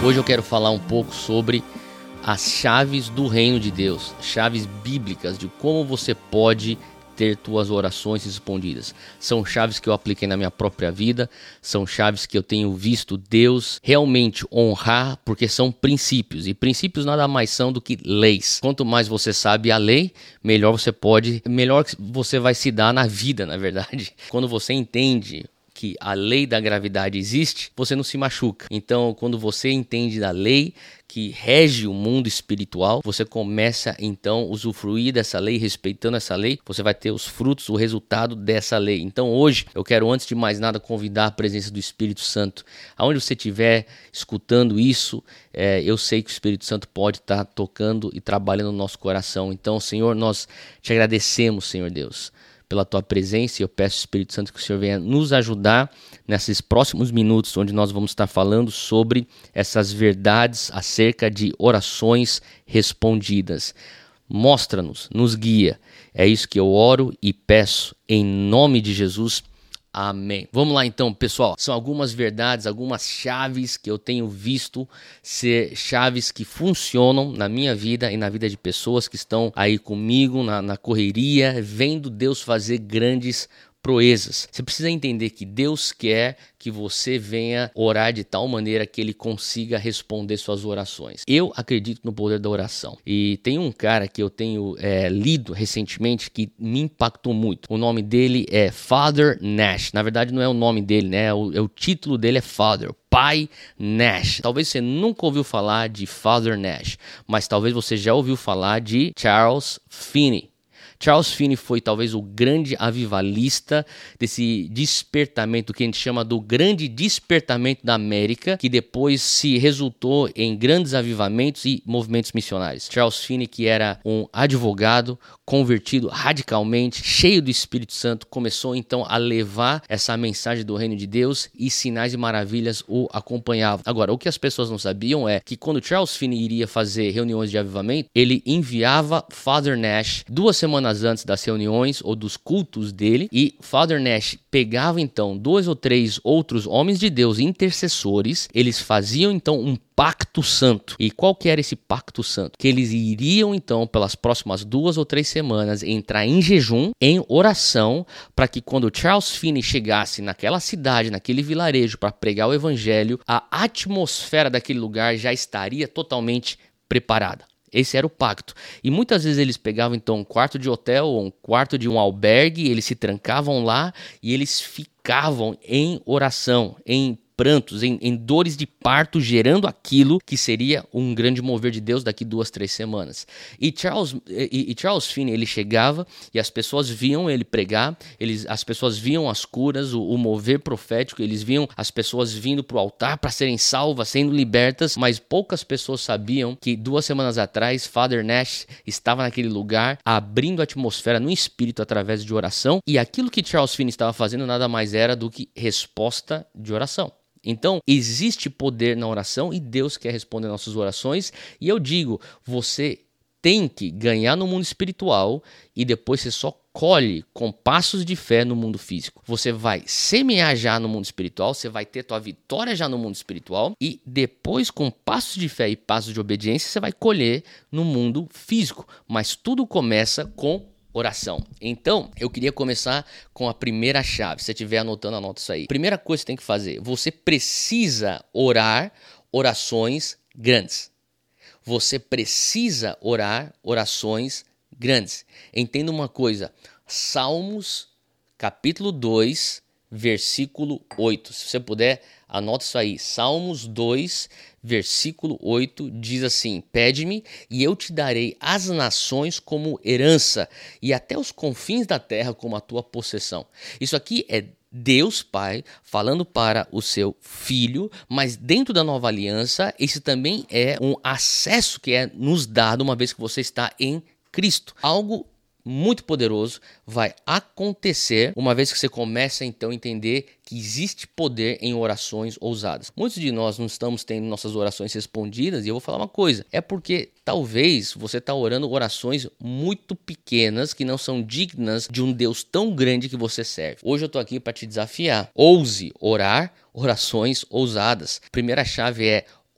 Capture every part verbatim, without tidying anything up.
Hoje eu quero falar um pouco sobre as chaves do reino de Deus, chaves bíblicas de como você pode ter tuas orações respondidas. São chaves que eu apliquei na minha própria vida, são chaves que eu tenho visto Deus realmente honrar, porque são princípios, e princípios nada mais são do que leis. Quanto mais você sabe a lei, melhor você pode, melhor você vai se dar na vida, na verdade. Quando você entende que a lei da gravidade existe, você não se machuca. Então, quando você entende da lei que rege o mundo espiritual, você começa então a usufruir dessa lei, respeitando essa lei, você vai ter os frutos, o resultado dessa lei. Então hoje, eu quero antes de mais nada convidar a presença do Espírito Santo. Aonde você estiver escutando isso, é, eu sei que o Espírito Santo pode estar tocando e trabalhando no nosso coração. Então, Senhor, nós te agradecemos, Senhor Deus, pela tua presença, e eu peço, Espírito Santo, que o Senhor venha nos ajudar nesses próximos minutos, onde nós vamos estar falando sobre essas verdades acerca de orações respondidas. Mostra-nos, nos guia. É isso que eu oro e peço em nome de Jesus. Amém. Vamos lá então, pessoal. São algumas verdades, algumas chaves que eu tenho visto ser chaves que funcionam na minha vida e na vida de pessoas que estão aí comigo na, na correria, vendo Deus fazer grandes proezas. Você precisa entender que Deus quer que você venha orar de tal maneira que Ele consiga responder suas orações. Eu acredito no poder da oração. E tem um cara que eu tenho é, lido recentemente que me impactou muito. O nome dele é Father Nash. Na verdade não é o nome dele, né? O, é o título dele é Father. Pai Nash. Talvez você nunca ouviu falar de Father Nash, mas talvez você já ouviu falar de Charles Finney. Charles Finney foi talvez o grande avivalista desse despertamento que a gente chama do grande despertamento da América, que depois se resultou em grandes avivamentos e movimentos missionários. Charles Finney, que era um advogado convertido radicalmente, cheio do Espírito Santo, começou então a levar essa mensagem do reino de Deus e sinais e maravilhas o acompanhavam. Agora, o que as pessoas não sabiam é que quando Charles Finney iria fazer reuniões de avivamento, ele enviava Father Nash duas semanas antes das reuniões ou dos cultos dele, e Father Nash pegava então dois ou três outros homens de Deus intercessores, eles faziam então um pacto santo. E qual que era esse pacto santo? Que eles iriam então pelas próximas duas ou três semanas entrar em jejum, em oração, para que quando Charles Finney chegasse naquela cidade, naquele vilarejo para pregar o evangelho, a atmosfera daquele lugar já estaria totalmente preparada. Esse era o pacto. E muitas vezes eles pegavam então um quarto de hotel ou um quarto de um albergue, eles se trancavam lá e eles ficavam em oração, em prantos, em, em dores de parto, gerando aquilo que seria um grande mover de Deus daqui duas, três semanas. E Charles, e, e Charles Finney, ele chegava e as pessoas viam ele pregar, eles, as pessoas viam as curas, o, o mover profético, eles viam as pessoas vindo para o altar para serem salvas, sendo libertas, mas poucas pessoas sabiam que duas semanas atrás, Father Nash estava naquele lugar, abrindo a atmosfera no espírito através de oração, e aquilo que Charles Finney estava fazendo nada mais era do que resposta de oração. Então, existe poder na oração e Deus quer responder nossas orações. E eu digo, você tem que ganhar no mundo espiritual e depois você só colhe com passos de fé no mundo físico. Você vai semear já no mundo espiritual, você vai ter tua vitória já no mundo espiritual e depois com passos de fé e passos de obediência você vai colher no mundo físico. Mas tudo começa com oração. Então, eu queria começar com a primeira chave. Se você estiver anotando, anota isso aí. Primeira coisa que você tem que fazer, você precisa orar orações grandes. Você precisa orar orações grandes. Entenda uma coisa, Salmos, capítulo dois, versículo oito. Se você puder, anota isso aí. Salmos dois, versículo oito diz assim: pede-me e eu te darei as nações como herança e até os confins da terra como a tua possessão. Isso aqui é Deus Pai falando para o seu Filho, mas dentro da nova aliança, esse também é um acesso que é nos dado uma vez que você está em Cristo. Algo muito poderoso vai acontecer uma vez que você começa então a entender que existe poder em orações ousadas. Muitos de nós não estamos tendo nossas orações respondidas, e eu vou falar uma coisa, é porque talvez você está orando orações muito pequenas que não são dignas de um Deus tão grande que você serve. Hoje eu estou aqui para te desafiar. Ouse orar orações ousadas. Primeira chave é: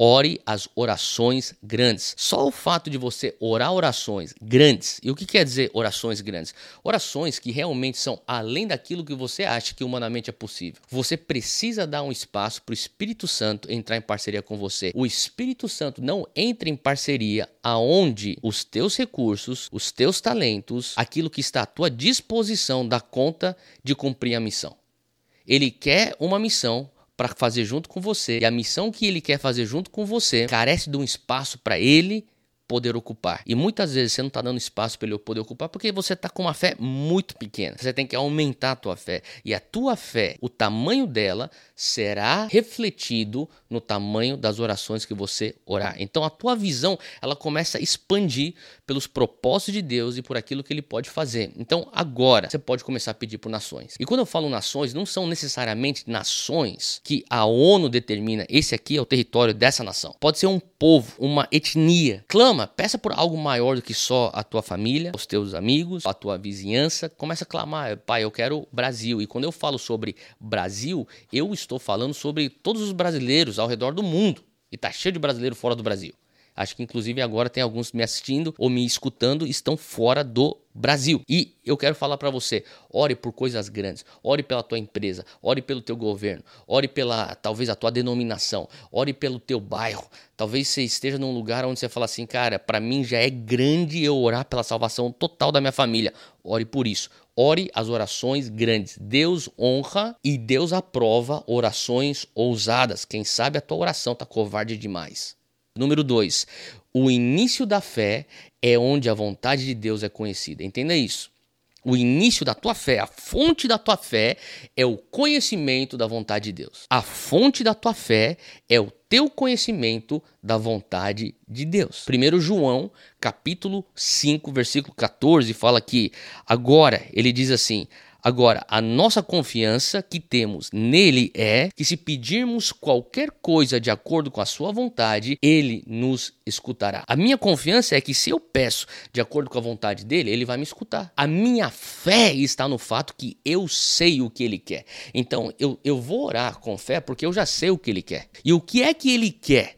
ore as orações grandes. Só o fato de você orar orações grandes. E o que quer dizer orações grandes? Orações que realmente são além daquilo que você acha que humanamente é possível. Você precisa dar um espaço para o Espírito Santo entrar em parceria com você. O Espírito Santo não entra em parceria aonde os teus recursos, os teus talentos, aquilo que está à tua disposição dá conta de cumprir a missão. Ele quer uma missão para fazer junto com você. E a missão que ele quer fazer junto com você carece de um espaço para ele poder ocupar. E muitas vezes você não está dando espaço para ele poder ocupar porque você está com uma fé muito pequena. Você tem que aumentar a tua fé. E a tua fé, o tamanho dela, será refletido no tamanho das orações que você orar. Então a tua visão, ela começa a expandir pelos propósitos de Deus e por aquilo que ele pode fazer. Então agora você pode começar a pedir por nações. E quando eu falo nações, não são necessariamente nações que a ONU determina. Esse aqui é o território dessa nação. Pode ser um povo, uma etnia. Clama, peça por algo maior do que só a tua família, os teus amigos, a tua vizinhança. Começa a clamar, pai, eu quero Brasil. E quando eu falo sobre Brasil, eu estou falando sobre todos os brasileiros ao redor do mundo. E tá cheio de brasileiro fora do Brasil. Acho que inclusive agora tem alguns me assistindo ou me escutando e estão fora do Brasil. E eu quero falar para você, ore por coisas grandes, ore pela tua empresa, ore pelo teu governo, ore pela, talvez, a tua denominação, ore pelo teu bairro. Talvez você esteja num lugar onde você fala assim, cara, para mim já é grande eu orar pela salvação total da minha família. Ore por isso. Ore as orações grandes. Deus honra e Deus aprova orações ousadas. Quem sabe a tua oração tá covarde demais. Número dois, o início da fé é onde a vontade de Deus é conhecida. Entenda isso. O início da tua fé, a fonte da tua fé é o conhecimento da vontade de Deus. A fonte da tua fé é o teu conhecimento da vontade de Deus. primeiro João, capítulo cinco, versículo catorze, fala que agora, ele diz assim... Agora, a nossa confiança que temos nele é que se pedirmos qualquer coisa de acordo com a sua vontade, ele nos escutará. A minha confiança é que se eu peço de acordo com a vontade dele, ele vai me escutar. A minha fé está no fato que eu sei o que ele quer. Então, eu, eu vou orar com fé porque eu já sei o que ele quer. E o que é que ele quer?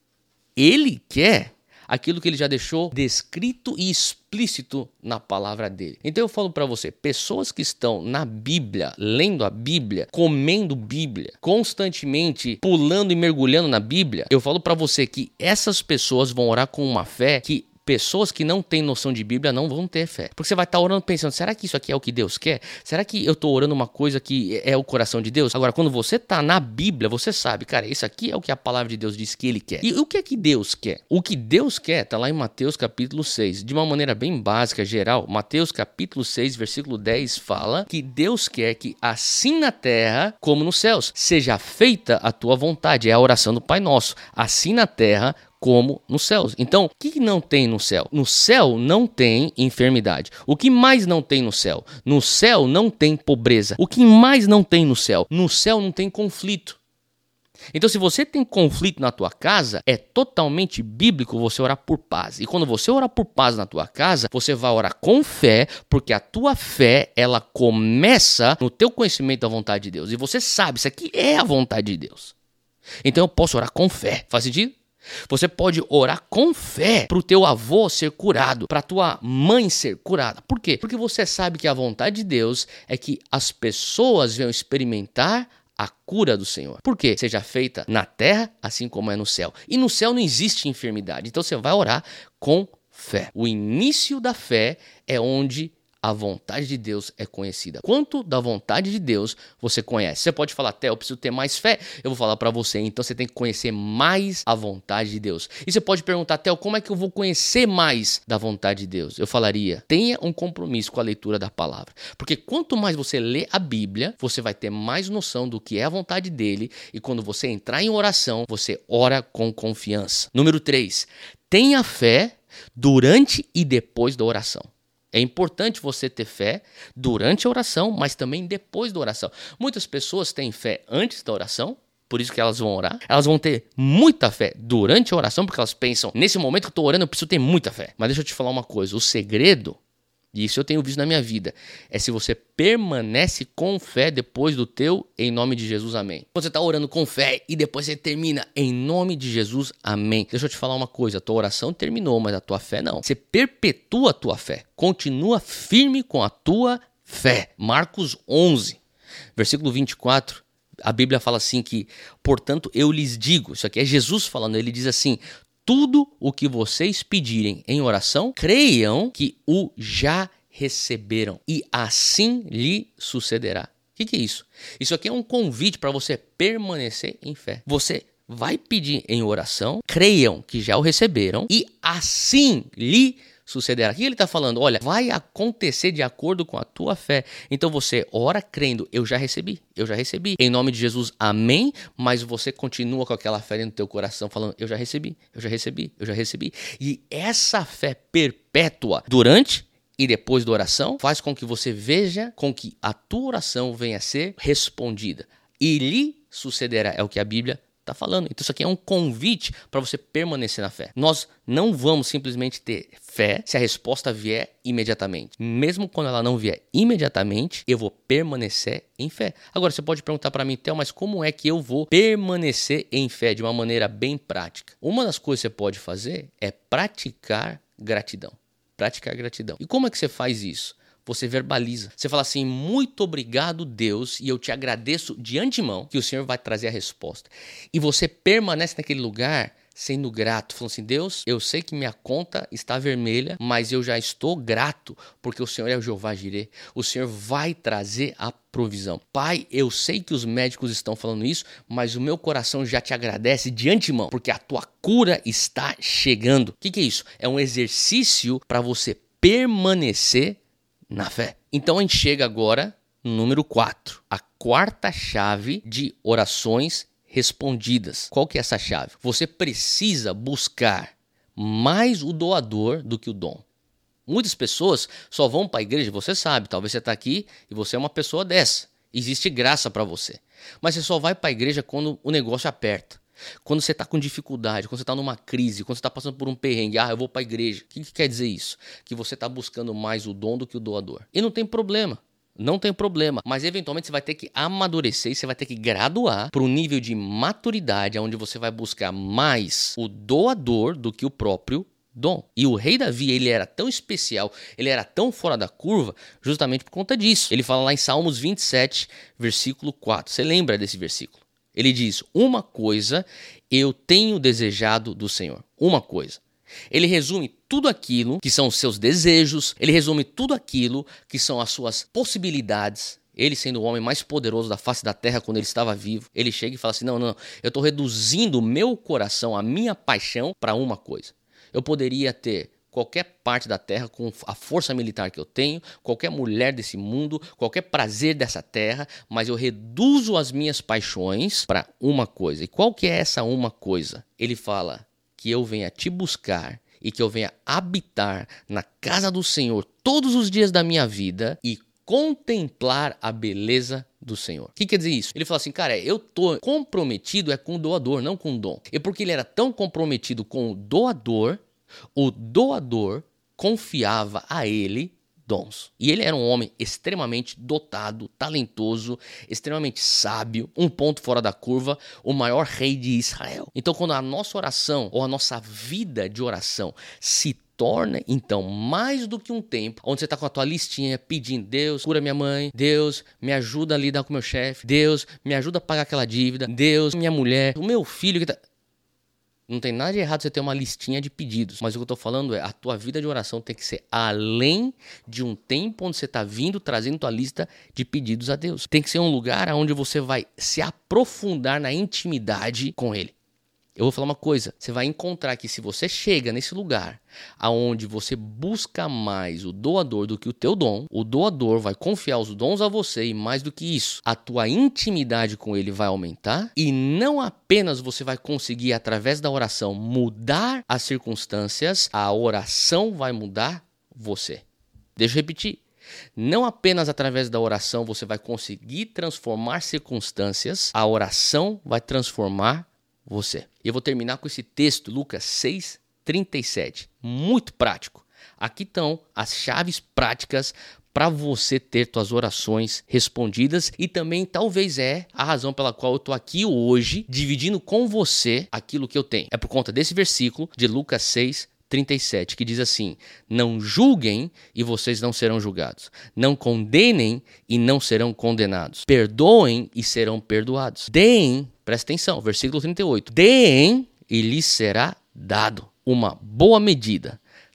Ele quer aquilo que ele já deixou descrito e explícito na palavra dele. Então eu falo para você, pessoas que estão na Bíblia, lendo a Bíblia, comendo Bíblia, constantemente pulando e mergulhando na Bíblia, eu falo para você que essas pessoas vão orar com uma fé que pessoas que não têm noção de Bíblia não vão ter fé. Porque você vai estar orando pensando, será que isso aqui é o que Deus quer? Será que eu estou orando uma coisa que é o coração de Deus? Agora, quando você está na Bíblia, você sabe, cara, isso aqui é o que a palavra de Deus diz que ele quer. E o que é que Deus quer? O que Deus quer está lá em Mateus capítulo seis. De uma maneira bem básica, geral, Mateus capítulo seis, versículo dez fala que Deus quer que assim na terra como nos céus seja feita a tua vontade. É a oração do Pai Nosso. Assim na terra como nos céus. Então, o que não tem no céu? No céu não tem enfermidade. O que mais não tem no céu? No céu não tem pobreza. O que mais não tem no céu? No céu não tem conflito. Então, se você tem conflito na tua casa, é totalmente bíblico você orar por paz. E quando você orar por paz na tua casa, você vai orar com fé, porque a tua fé, ela começa no teu conhecimento da vontade de Deus. E você sabe, isso aqui é a vontade de Deus. Então, eu posso orar com fé. Faz sentido? Você pode orar com fé para o teu avô ser curado, para a tua mãe ser curada. Por quê? Porque você sabe que a vontade de Deus é que as pessoas venham experimentar a cura do Senhor. Por quê? Seja feita na terra, assim como é no céu. E no céu não existe enfermidade. Então você vai orar com fé. O início da fé é onde a vontade de Deus é conhecida. Quanto da vontade de Deus você conhece? Você pode falar, Té, eu preciso ter mais fé. Eu vou falar para você, então você tem que conhecer mais a vontade de Deus. E você pode perguntar, Té, como é que eu vou conhecer mais da vontade de Deus? Eu falaria, tenha um compromisso com a leitura da palavra. Porque quanto mais você lê a Bíblia, você vai ter mais noção do que é a vontade dele. E quando você entrar em oração, você ora com confiança. Número três, tenha fé durante e depois da oração. É importante você ter fé durante a oração, mas também depois da oração. Muitas pessoas têm fé antes da oração, por isso que elas vão orar. Elas vão ter muita fé durante a oração, porque elas pensam, nesse momento que eu estou orando, eu preciso ter muita fé. Mas deixa eu te falar uma coisa, o segredo e isso eu tenho visto na minha vida, é se você permanece com fé depois do teu, em nome de Jesus, amém. Quando você está orando com fé e depois você termina, em nome de Jesus, amém. Deixa eu te falar uma coisa, a tua oração terminou, mas a tua fé não. Você perpetua a tua fé, continua firme com a tua fé. Marcos onze, versículo vinte e quatro, a Bíblia fala assim que, portanto, eu lhes digo, isso aqui é Jesus falando, ele diz assim, tudo o que vocês pedirem em oração, creiam que o já receberam e assim lhe sucederá. O que, que é isso? Isso aqui é um convite para você permanecer em fé. Você vai pedir em oração, creiam que já o receberam e assim lhe sucederá. O que ele está falando? Olha, vai acontecer de acordo com a tua fé. Então você ora crendo, eu já recebi, eu já recebi. Em nome de Jesus, amém. Mas você continua com aquela fé no teu coração falando, eu já recebi, eu já recebi, eu já recebi. E essa fé perpétua durante e depois da oração faz com que você veja com que a tua oração venha a ser respondida. E lhe sucederá, é o que a Bíblia está falando. Então isso aqui é um convite para você permanecer na fé. Nós não vamos simplesmente ter fé se a resposta vier imediatamente. Mesmo quando ela não vier imediatamente, eu vou permanecer em fé. Agora você pode perguntar para mim, Theo, mas como é que eu vou permanecer em fé de uma maneira bem prática? Uma das coisas que você pode fazer é praticar gratidão. Praticar gratidão. E como é que você faz isso? Você verbaliza. Você fala assim, muito obrigado, Deus, e eu te agradeço de antemão que o Senhor vai trazer a resposta. E você permanece naquele lugar sendo grato, falando assim, Deus, eu sei que minha conta está vermelha, mas eu já estou grato, porque o Senhor é o Jeová Jireh. O Senhor vai trazer a provisão. Pai, eu sei que os médicos estão falando isso, mas o meu coração já te agradece de antemão, porque a tua cura está chegando. O que, que é isso? É um exercício para você permanecer na fé. Então a gente chega agora no número quatro, a quarta chave de orações respondidas. Qual que é essa chave? Você precisa buscar mais o doador do que o dom. Muitas pessoas só vão para a igreja, você sabe, talvez você está aqui e você é uma pessoa dessa. Existe graça para você. Mas você só vai para a igreja quando o negócio aperta. Quando você está com dificuldade, quando você está numa crise, quando você está passando por um perrengue, ah, eu vou para a igreja. O que, que quer dizer isso? Que você está buscando mais o dom do que o doador. E não tem problema, não tem problema. Mas eventualmente você vai ter que amadurecer e você vai ter que graduar para um nível de maturidade onde você vai buscar mais o doador do que o próprio dom. E o rei Davi, ele era tão especial, ele era tão fora da curva, justamente por conta disso. Ele fala lá em Salmos vinte e sete, versículo quatro. Você lembra desse versículo? Ele diz, uma coisa eu tenho desejado do Senhor. Uma coisa. Ele resume tudo aquilo que são os seus desejos, ele resume tudo aquilo que são as suas possibilidades. Ele sendo o homem mais poderoso da face da terra quando ele estava vivo, ele chega e fala assim, não, não, eu estou reduzindo o meu coração, a minha paixão para uma coisa. Eu poderia ter qualquer parte da terra com a força militar que eu tenho, qualquer mulher desse mundo, qualquer prazer dessa terra, mas eu reduzo as minhas paixões para uma coisa. E qual que é essa uma coisa? Ele fala que eu venha te buscar e que eu venha habitar na casa do Senhor todos os dias da minha vida e contemplar a beleza do Senhor. O que quer dizer isso? Ele fala assim, cara, eu tô comprometido é com o doador, não com o dom. E porque ele era tão comprometido com o doador, o doador confiava a ele dons. E ele era um homem extremamente dotado, talentoso, extremamente sábio, um ponto fora da curva, o maior rei de Israel. Então, quando a nossa oração ou a nossa vida de oração se torna, então, mais do que um tempo onde você está com a tua listinha pedindo, Deus, cura minha mãe, Deus, me ajuda a lidar com meu chefe, Deus, me ajuda a pagar aquela dívida, Deus, minha mulher, o meu filho que tá... Não tem nada de errado você ter uma listinha de pedidos, mas o que eu estou falando é a tua vida de oração tem que ser além de um tempo onde você está vindo trazendo tua lista de pedidos a Deus. Tem que ser um lugar onde você vai se aprofundar na intimidade com Ele. Eu vou falar uma coisa, você vai encontrar que se você chega nesse lugar aonde você busca mais o doador do que o teu dom, o doador vai confiar os dons a você e mais do que isso, a tua intimidade com ele vai aumentar e não apenas você vai conseguir através da oração mudar as circunstâncias, a oração vai mudar você. Deixa eu repetir. Não apenas através da oração você vai conseguir transformar circunstâncias, a oração vai transformar você. Eu vou terminar com esse texto, Lucas seis, trinta e sete. Muito prático. Aqui estão as chaves práticas para você ter suas orações respondidas e também talvez é a razão pela qual eu estou aqui hoje dividindo com você aquilo que eu tenho. É por conta desse versículo de Lucas seis, trinta e sete, que diz assim: não julguem e vocês não serão julgados. Não condenem e não serão condenados. Perdoem e serão perdoados. Deem, presta atenção, versículo trinta e oito. Deem e lhes será dado. Uma boa medida,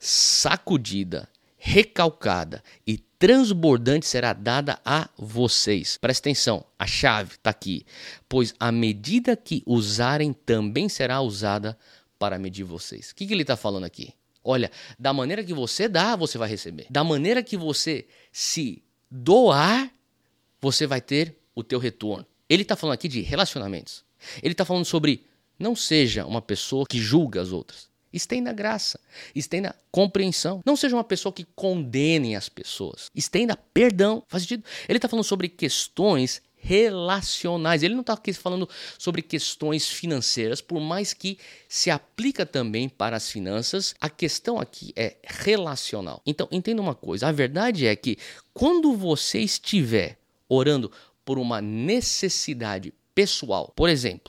sacudida, recalcada e transbordante será dada a vocês. Presta atenção, a chave está aqui. Pois a medida que usarem também será usada para medir vocês. O que, que ele está falando aqui? Olha, da maneira que você dá, você vai receber. Da maneira que você se doar, você vai ter o teu retorno. Ele está falando aqui de relacionamentos. Ele está falando sobre não seja uma pessoa que julga as outras. Estenda graça, estenda compreensão. Não seja uma pessoa que condene as pessoas. Estenda perdão. Faz sentido? Ele está falando sobre questões relacionais. Ele não está aqui falando sobre questões financeiras, por mais que se aplica também para as finanças, a questão aqui é relacional. Então, entenda uma coisa, a verdade é que quando você estiver orando por uma necessidade pessoal, por exemplo,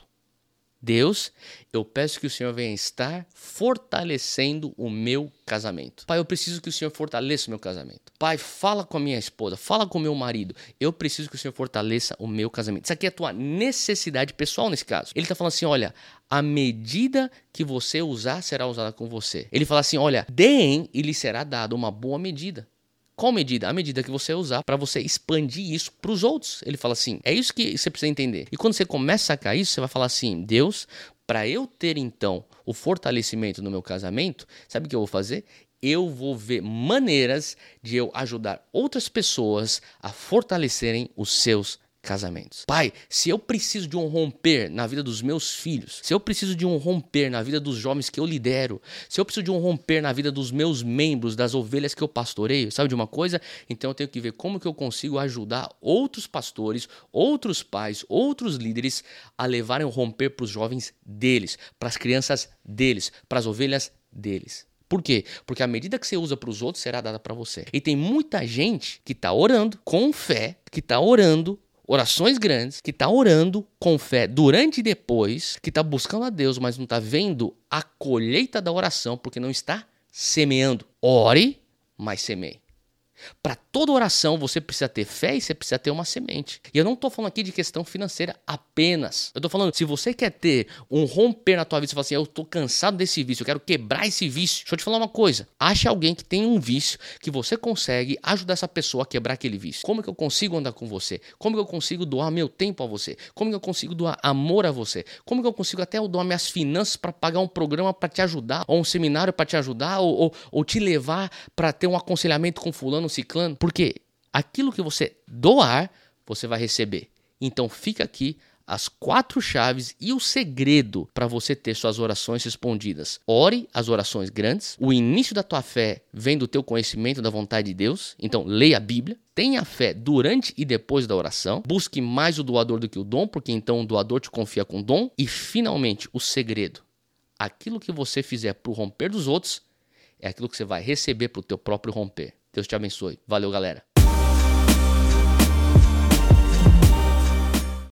Deus, eu peço que o Senhor venha estar fortalecendo o meu casamento. Pai, eu preciso que o Senhor fortaleça o meu casamento. Pai, fala com a minha esposa, fala com o meu marido. Eu preciso que o Senhor fortaleça o meu casamento. Isso aqui é a tua necessidade pessoal nesse caso. Ele está falando assim, olha, a medida que você usar será usada com você. Ele fala assim, olha, deem e lhe será dado uma boa medida. Qual medida? A medida que você usar para você expandir isso para os outros. Ele fala assim, é isso que você precisa entender. E quando você começa a sacar isso, você vai falar assim, Deus, para eu ter então o fortalecimento no meu casamento, sabe o que eu vou fazer? Eu vou ver maneiras de eu ajudar outras pessoas a fortalecerem os seus casamentos. Pai, se eu preciso de um romper na vida dos meus filhos, se eu preciso de um romper na vida dos jovens que eu lidero, se eu preciso de um romper na vida dos meus membros, das ovelhas que eu pastoreio, sabe de uma coisa? Então eu tenho que ver como que eu consigo ajudar outros pastores, outros pais, outros líderes a levarem o romper para os jovens deles, para as crianças deles, para as ovelhas deles. Por quê? Porque a medida que você usa para os outros será dada para você. E tem muita gente que está orando com fé, que está orando orações grandes, que está orando com fé durante e depois, que está buscando a Deus, mas não está vendo a colheita da oração, porque não está semeando. Ore, mas semeie. Para toda oração você precisa ter fé e você precisa ter uma semente. E eu não estou falando aqui de questão financeira apenas. Eu estou falando, se você quer ter um romper na tua vida, você fala assim, eu estou cansado desse vício, eu quero quebrar esse vício. Deixa eu te falar uma coisa. Ache alguém que tem um vício que você consegue ajudar essa pessoa a quebrar aquele vício. Como que eu consigo andar com você? Como que eu consigo doar meu tempo a você? Como que eu consigo doar amor a você? Como que eu consigo até doar minhas finanças para pagar um programa para te ajudar, ou um seminário para te ajudar, ou, ou, ou te levar para ter um aconselhamento com fulano, ciclano? Porque aquilo que você doar, você vai receber. Então fica aqui as quatro chaves e o segredo para você ter suas orações respondidas. Ore as orações grandes. O início da tua fé vem do teu conhecimento da vontade de Deus. Então leia a Bíblia. Tenha fé durante e depois da oração. Busque mais o doador do que o dom, porque então o doador te confia com o dom. E finalmente o segredo. Aquilo que você fizer para o romper dos outros é aquilo que você vai receber para o teu próprio romper. Deus te abençoe. Valeu, galera.